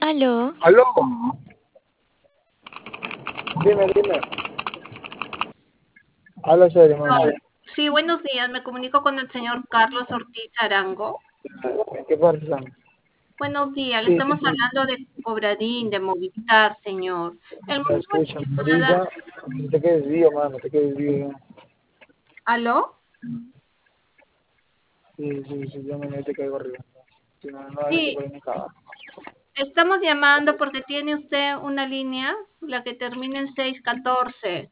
Aló, Aló, dime. Habla serio, mami. Sí, buenos días. Me comunico con el señor Carlos Ortiz Arango. ¿En qué parte están? Buenos días. Le Sí, estamos hablando de Cobradín, de Movistar, señor. El me motivo de escuchan. mi llamada. Ahorita no te quedes vivo, mano, te quedes vivo. ¿Aló? Sí, yo me te caigo arriba. Si no, no hay que Sí, poner ni cagar. estamos llamando porque tiene usted una línea, la que termina en 614.